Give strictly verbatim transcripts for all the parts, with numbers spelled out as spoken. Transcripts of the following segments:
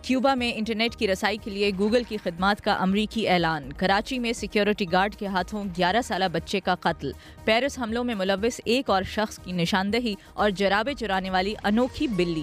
Cuba में internet की रसाई के लिए गूगल की खिदमात का अमरीकी ऐलान। कराची में सिक्योरिटी गार्ड के हाथों ग्यारह साला बच्चे का कत्ल। पेरिस हमलों में मुलव्विस एक और शख्स की निशानदही और जराबे चुराने वाली अनोखी बिल्ली।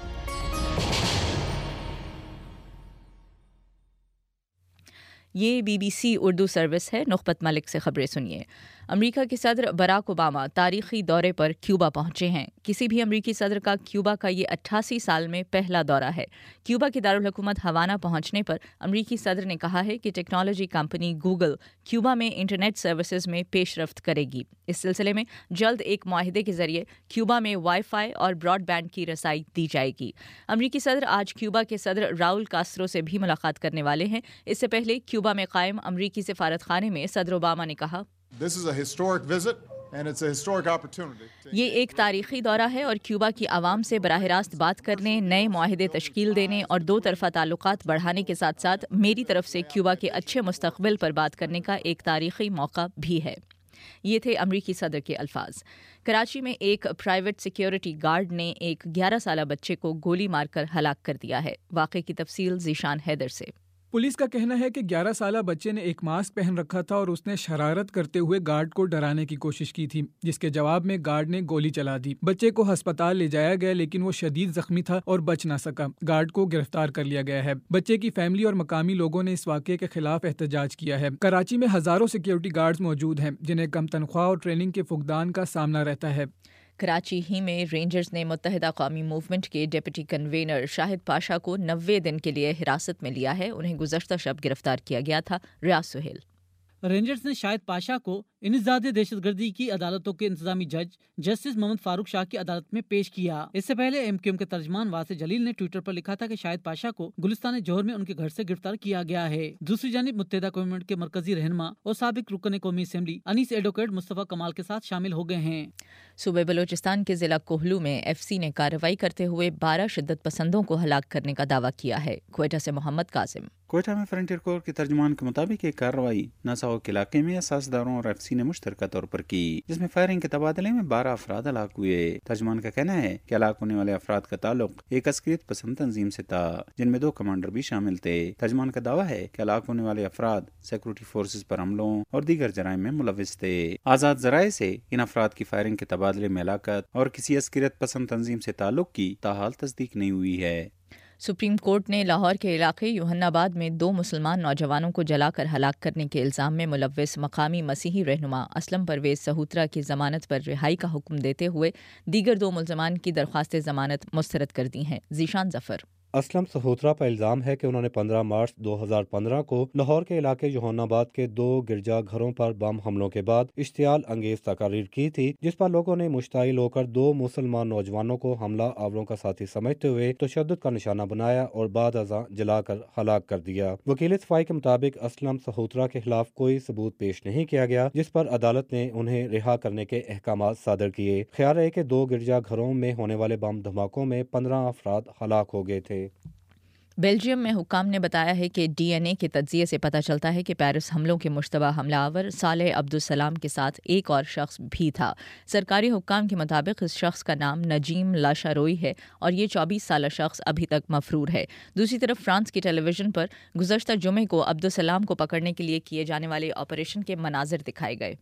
ये बीबीसी उर्दू सर्विस है। नुखबत मलिक से खबरें सुनिए। अमेरिका के सदर बराक ओबामा तारीखी दौरे पर क्यूबा पहुंचे हैं। किसी भी अमेरिकी सदर का क्यूबा का ये अट्ठासी साल में पहला दौरा है। क्यूबा की दारुल हुकूमत हवाना पहुंचने पर अमेरिकी सदर ने कहा है कि टेक्नोलॉजी कंपनी गूगल क्यूबा में इंटरनेट सर्विसेज में पेशरफ्त करेगी। इस सिलसिले में जल्द एक मुआहिदे के जरिए क्यूबा में वाईफाई और ब्रॉडबैंड की रसाई दी जाएगी। अमेरिकी सदर आज क्यूबा के सदर राउल कास्त्रो से भी मुलाकात करने वाले हैं। इससे पहले क्यूबा में कायम अमेरिकी सफारत खाने में सदर ओबामा ने कहा, This is a historic visit and it's a historic opportunity. ये एक तारीखी दौरा है और क्यूबा की आवाम से बराह रास्त बात करने, नए मुआहिदे तश्कील देने और दो तरफा ताल्लुकात बढ़ाने के साथ साथ मेरी तरफ से क्यूबा के अच्छे मुस्तकबिल पर बात करने का एक तारीखी मौका भी है। ये थे अमरीकी सदर के अल्फाज। कराची में एक प्राइवेट सिक्योरिटी गार्ड ने एक ग्यारह साला बच्चे को गोली मारकर हलाक कर दिया है। वाक़े की तफसील ज़ीशान हैदर से। पुलिस का कहना है कि ग्यारह साला बच्चे ने एक मास्क पहन रखा था और उसने शरारत करते हुए गार्ड को डराने की कोशिश की थी, जिसके जवाब में गार्ड ने गोली चला दी। बच्चे को अस्पताल ले जाया गया लेकिन वो शदीद जख्मी था और बच ना सका। गार्ड को गिरफ्तार कर लिया गया है। बच्चे की फैमिली और मकामी लोगों ने इस वाक़े के खिलाफ एहतजाज किया है। कराची में हजारों सिक्योरिटी गार्ड्स मौजूद हैं जिन्हें कम तनख्वाह और ट्रेनिंग के फुकदान का सामना रहता है। कराची ही में रेंजर्स ने मुत्तहिदा कौमी मूवमेंट के डिप्टी कन्वेनर शाहिद पाशा को नब्बे दिन के लिए हिरासत में लिया है। उन्हें गुज़श्ता शब गिरफ्तार किया गया था। रियाज सुहेल। रेंजर्स ने शाहिद पाशा को इंसदादे दहशतगर्दी की अदालतों के इंतजामी जज जस्टिस मोहम्मद फारूक शाह की अदालत में पेश किया। इससे पहले एमक्यूएम के तर्जमान वासिफ जलील ने ट्विटर पर लिखा था कि शाहिद पाशा को गुलिस्तान जोहर में उनके घर से गिरफ्तार किया गया है। दूसरी जानिब मुत्तहिदा कौमी के मरकजी रहनुमा और साबिक रुकन कौमी असेंबली अनीस एडवोकेट मुस्तफा कमाल के साथ शामिल हो गए हैं। सूबे बलोचिस्तान के जिला कोहलू में एफ सी ने कार्रवाई करते हुए बारह शिद्दत पसंदों को हलाक करने का दावा किया है। क्वेटा से मोहम्मद कासिम। क्वेटा में फ्रंटियर कोर के तर्जमान के मुताबिक एक कार्रवाई नासाओक इलाके में असासदारों और एफ सी ने मुश्तरका तौर पर की, जिसमें फायरिंग के तबादले में बारह अफराद हलाक हुए। तर्जमान का कहना है कि हलाक होने वाले अफराद का ताल्लुक एक अस्करियत पसंद तंजीम से था, जिनमें दो कमांडर भी शामिल थे। तर्जमान का दावा है कि हलाक होने वाले अफराद सिक्योरिटी फोर्सेज पर हमलों और दीगर जराइम में मुलविस थे। आजाद जराये से इन अफराद की फायरिंग के तबादले में हलाकत और किसी अस्करियत पसंद तंजीम से ताल्लुक की ताहाल तस्दीक नहीं हुई है। सुप्रीम कोर्ट ने लाहौर के इलाके यूहन्नाबाद में दो मुसलमान नौजवानों को जलाकर हलाक करने के इल्ज़ाम में मुलव्विस मकामी मसीही रहनुमा असलम परवेज सहूत्रा की ज़मानत पर रिहाई का हुक्म देते हुए दीगर दो मुलज़मान की दरख्वास्त ज़मानत मुस्तरद कर दी हैं। ज़ीशान ज़फ़र। असलम सहोत्रा पर इल्ज़ाम है कि उन्होंने पंद्रह मार्च दो हज़ार पंद्रह को लाहौर के इलाके यूहन्नाबाद के दो गिरजा घरों पर बम हमलों के बाद इश्तियाल अंगेज तकारीर की थी, जिस पर लोगों ने मुश्ताइल होकर दो मुसलमान नौजवानों को हमला आवरों का साथी समझते हुए तशद्दुद का निशाना बनाया और बाद अज़ां जलाकर हलाक कर दिया। वकील सफाई के मुताबिक असलम सहोत्रा के खिलाफ कोई सबूत पेश नहीं किया गया, जिस पर अदालत ने उन्हें रिहा करने के अहकाम सादर किए। ख्याल है कि दो गिरजा घरों में होने वाले बम धमाकों में पंद्रह अफराद हलाक हो गए थे। बेल्जियम में हुक्काम ने बताया है कि डी एन ए के तज्जिये से पता चलता है कि पेरिस हमलों के मुश्तबा हमलावर सालेह अब्दुलसलाम के साथ एक और शख्स भी था। सरकारी हुक्काम के मुताबिक इस शख्स का नाम नजीम लाशारोई है और ये चौबीस साला शख्स अभी तक मफरूर है। दूसरी तरफ फ्रांस की टेलीविजन पर गुज़श्ता जुमे को अब्दुलसलाम को पकड़ने के लिए किए जाने वाले ऑपरेशन के मनाजिर दिखाए गए।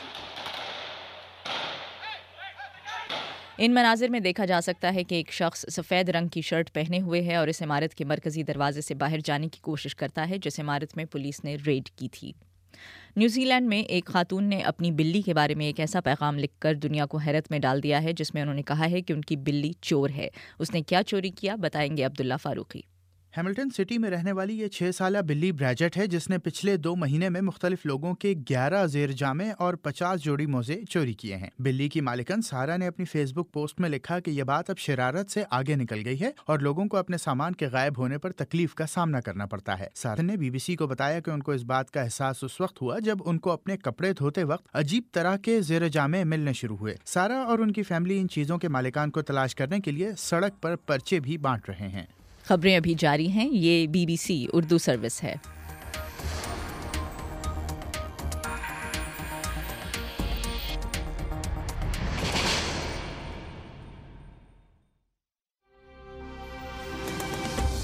इन मनाजिर में देखा जा सकता है कि एक शख्स सफ़ेद रंग की शर्ट पहने हुए है और इस इमारत के मरकजी दरवाजे से बाहर जाने की कोशिश करता है, जिस इमारत में पुलिस ने रेड की थी। न्यूजीलैंड में एक खातून ने अपनी बिल्ली के बारे में एक ऐसा पैगाम लिखकर दुनिया को हैरत में डाल दिया है, जिसमें उन्होंने कहा है कि उनकी बिल्ली चोर है। उसने क्या चोरी किया, बताएंगे अब्दुल्ला फारूकी। हैमिल्टन सिटी में रहने वाली ये छह साला बिल्ली ब्रैजेट है, जिसने पिछले दो महीने में मुख्तलिफ लोगों के ग्यारह जेर जामे और पचास जोड़ी मोजे चोरी किए हैं। बिल्ली की मालिकन सारा ने अपनी फेसबुक पोस्ट में लिखा कि यह बात अब शरारत से आगे निकल गई है और लोगों को अपने सामान के गायब होने पर तकलीफ का सामना करना पड़ता है। सारा ने बीबीसी को बताया कि उनको इस बात का एहसास उस वक्त हुआ जब उनको अपने कपड़े धोते वक्त अजीब तरह के जेर जामे मिलने शुरू हुए। सारा और उनकी फैमिली इन चीजों के मालिकान को तलाश करने के लिए सड़क पर पर्चे भी बांट रहे हैं। खबरें अभी जारी हैं। ये बीबीसी उर्दू सर्विस है।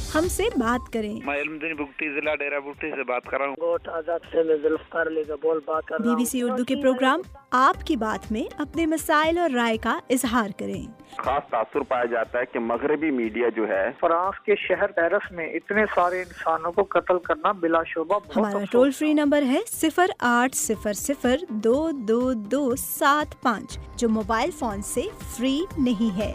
ہم سے بات کریں۔ میں علمدین بگٹی ضلع ڈیرہ بگٹی سے بات کر رہا ہوں۔ گوٹ آزاد سے میں ذوالفقار علی کا بول بات کر رہا ہوں۔ بی بی سی اردو کے پروگرام آپ کی بات میں اپنے مسائل اور رائے کا اظہار کریں۔ خاص تاثر پایا جاتا ہے کہ مغربی میڈیا جو ہے فرانس کے شہر پیرس میں اتنے سارے انسانوں کو قتل کرنا بلا شبہ بہت ہمارا ٹول فری نمبر ہے صفر آٹھ صفر صفر دو دو دو سات پانچ جو موبائل فون سے فری نہیں ہے۔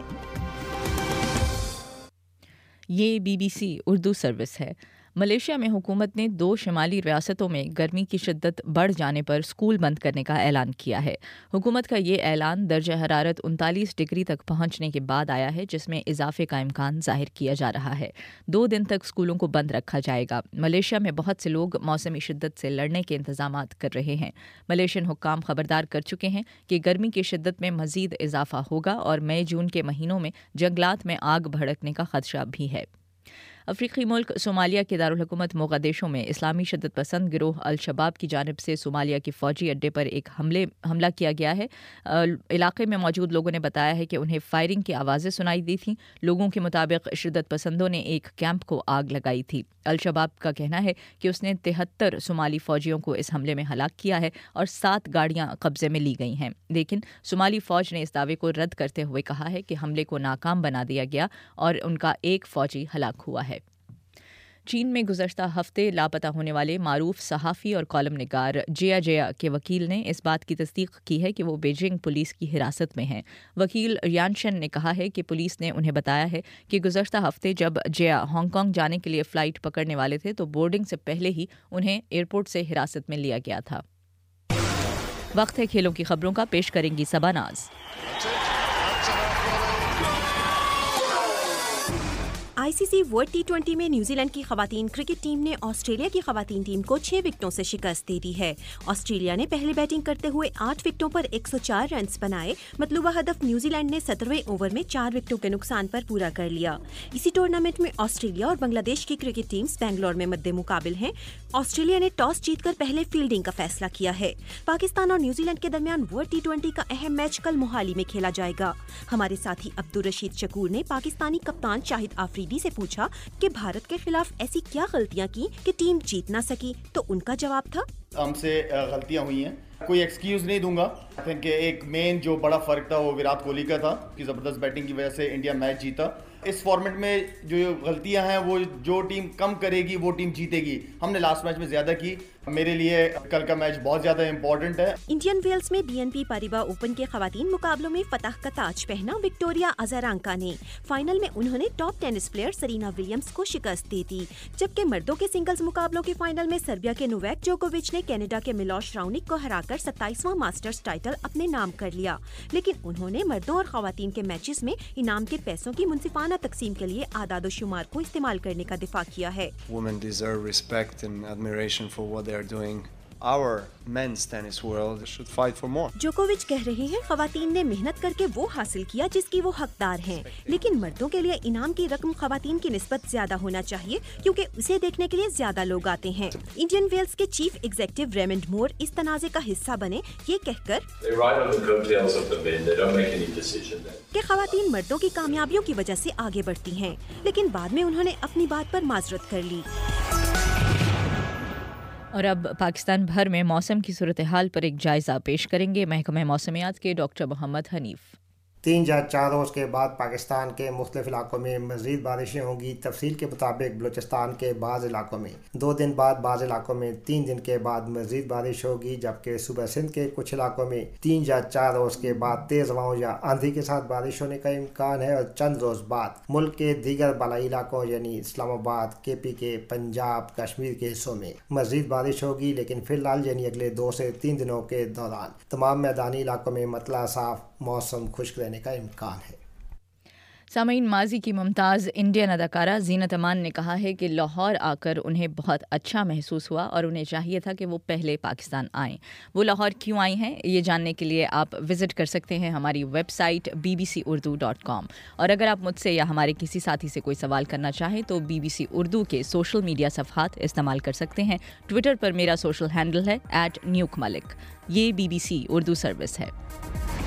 یہ B B C Urdu service ہے۔ ملیشیا میں حکومت نے دو شمالی ریاستوں میں گرمی کی شدت بڑھ جانے پر اسکول بند کرنے کا اعلان کیا ہے۔ حکومت کا یہ اعلان درجہ حرارت انتالیس ڈگری تک پہنچنے کے بعد آیا ہے، جس میں اضافے کا امکان ظاہر کیا جا رہا ہے۔ دو دن تک اسکولوں کو بند رکھا جائے گا۔ ملیشیا میں بہت سے لوگ موسمی شدت سے لڑنے کے انتظامات کر رہے ہیں۔ ملیشین حکام خبردار کر چکے ہیں کہ گرمی کی شدت میں مزید اضافہ ہوگا اور مئی جون کے مہینوں میں جنگلات میں آگ بھڑکنے کا خدشہ بھی ہے۔ افریقی ملک صومالیہ کے دارالحکومت موغادیشو میں اسلامی شدت پسند گروہ الشباب کی جانب سے صومالیہ کے فوجی اڈے پر ایک حملے حملہ کیا گیا ہے۔ علاقے میں موجود لوگوں نے بتایا ہے کہ انہیں فائرنگ کی آوازیں سنائی دی تھیں۔ لوگوں کے مطابق شدت پسندوں نے ایک کیمپ کو آگ لگائی تھی۔ الشباب کا کہنا ہے کہ اس نے تہتر صومالی فوجیوں کو اس حملے میں ہلاک کیا ہے اور سات گاڑیاں قبضے میں لی گئی ہیں، لیکن صومالی فوج نے اس دعوے کو رد کرتے ہوئے کہا ہے کہ حملے کو ناکام بنا دیا گیا اور ان کا ایک فوجی ہلاک ہوا ہے۔ چین میں گزشتہ ہفتے لاپتہ ہونے والے معروف صحافی اور کالم نگار جیا جیا کے وکیل نے اس بات کی تصدیق کی ہے کہ وہ بیجنگ پولیس کی حراست میں ہیں۔ وکیل ریانشن نے کہا ہے کہ پولیس نے انہیں بتایا ہے کہ گزشتہ ہفتے جب جیا ہانگ کانگ جانے کے لیے فلائٹ پکڑنے والے تھے تو بورڈنگ سے پہلے ہی انہیں ایئرپورٹ سے حراست میں لیا گیا تھا۔ وقت ہے کھیلوں کی خبروں کا، پیش کریں گی Saba Naz. I C C world T twenty میں نیوزی لینڈ کی خواتین کرکٹ ٹیم نے آسٹریلیا کی خواتین ٹیم کو چھ وکٹوں سے شکست دے دی ہے۔ آسٹریلیا نے پہلے بیٹنگ کرتے ہوئے آٹھ وکٹوں پر ایک سو چار رنز بنائے۔ مطلوبہ ہدف نیوزی لینڈ نے سترویں اوور میں چار وکٹوں کے نقصان پر پورا کر لیا۔ اسی ٹورنامنٹ میں آسٹریلیا اور بنگلہ دیش کی کرکٹ ٹیمز بنگلور میں مد مقابل ہیں۔ آسٹریلیا نے ٹاس جیت کر پہلے فیلڈنگ کا فیصلہ کیا ہے۔ پاکستان اور نیوزی لینڈ کے درمیان ورلڈ ٹی ٹوئنٹی کا اہم میچ کل موہالی میں کھیلا جائے گا۔ ہمارے ساتھی عبدالرشید شکور نے پاکستانی کپتان شاہد آفریدی سے پوچھا کہ بھارت کے خلاف ایسی کیا غلطیاں کی کہ ٹیم جیت نہ سکی، تو ان کا جواب تھا، ہم سے غلطیاں ہوئی ہیں، کوئی ایکسکیوز نہیں دوں گا۔ کہ ایک مین جو بڑا فرق تھا وہ وراٹ کوہلی کا تھا کہ زبردست بیٹنگ کی وجہ سے انڈیا میچ جیتا۔ اس فارمیٹ میں جو غلطیاں ہیں وہ جو ٹیم کم کرے گی وہ ٹیم جیتے گی۔ ہم نے لاسٹ میچ میں زیادہ کی، میرے لیے کل کا میچ بہت زیادہ امپورٹنٹ ہے۔ انڈین ویلز میں B N P Paribas open کے خواتین مقابلوں میں فتح کا تاج پہنا وکٹوریا ازارانکا نے۔ فائنل میں انہوں نے top tennis player Serena Williams کو شکست دی تھی، جبکہ مردوں کے سنگلز مقابلوں کے فائنل میں سربیا کے نوویک جوکووچ نے کینیڈا کے میلوش راؤنک کو ہرا کر ستائیسواں ماسٹرز ٹائٹل اپنے نام کر لیا، لیکن انہوں نے مردوں اور خواتین کے میچز میں انعام کے پیسوں کی منصفانہ تقسیم کے لیے اعداد و شمار کو استعمال کرنے کا دفاع کیا ہے۔ Women deserve respect and admiration for what they are doing. Our men's tennis world should fight for more. جوکووچ کہہ رہے ہیں خواتین نے محنت کر کے وہ حاصل کیا جس کی وہ حقدار ہیں، لیکن مردوں کے لیے انعام کی رقم خواتین کی نسبت زیادہ ہونا چاہیے کیونکہ اسے دیکھنے کے لیے زیادہ لوگ آتے ہیں۔ انڈین ویلز کے چیف ایگزیکٹو ریمنڈ مور اس تنازع کا حصہ بنے، یہ کہہ کر کہ خواتین مردوں کی کامیابیوں کی وجہ سے آگے بڑھتی ہیں، لیکن بعد میں انہوں نے اپنی بات پر معذرت کر لی۔ اور اب پاکستان بھر میں موسم کی صورتحال پر ایک جائزہ پیش کریں گے محکمہ موسمیات کے ڈاکٹر محمد حنیف۔ تین یا چار روز کے بعد پاکستان کے مختلف علاقوں میں مزید بارشیں ہوں گی۔ تفصیل کے مطابق بلوچستان کے بعض علاقوں میں دو دن بعد، بعض علاقوں میں تین دن کے بعد مزید بارش ہوگی، جبکہ صوبہ سندھ کے کچھ علاقوں میں تین یا چار روز کے بعد تیز ہواؤں یا آندھی کے ساتھ بارش ہونے کا امکان ہے، اور چند روز بعد ملک کے دیگر بالائی علاقوں یعنی اسلام آباد، کے پی کے، پنجاب، کشمیر کے حصوں میں مزید بارش ہوگی، لیکن فی الحال یعنی اگلے دو سے تین دنوں کے دوران تمام میدانی علاقوں میں مطلع صاف موسم خشک رہنے کا امکان ہے۔ سامعین، ماضی کی ممتاز انڈین اداکارہ زینت امان نے کہا ہے کہ لاہور آ کر انہیں بہت اچھا محسوس ہوا اور انہیں چاہیے تھا کہ وہ پہلے پاکستان آئیں۔ وہ لاہور کیوں آئی ہیں یہ جاننے کے لیے آپ وزٹ کر سکتے ہیں ہماری website B B C Urdu dot com, اور اگر آپ مجھ سے یا ہمارے کسی ساتھی سے کوئی سوال کرنا چاہیں تو بی بی سی اردو کے سوشل میڈیا صفحات استعمال کر سکتے ہیں۔ ٹویٹر پر میرا سوشل ہینڈل ہے ایٹ نیوک ملک۔ یہ B B C Urdu service ہے۔